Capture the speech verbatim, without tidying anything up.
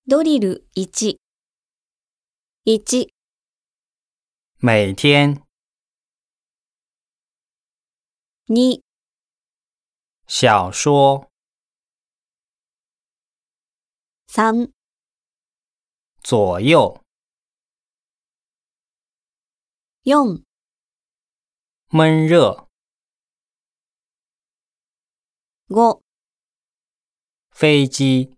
ドリルいち。いち、 每天、 に、 小说、 さん、 左右、 よん、 闷热、 ご、 飞机。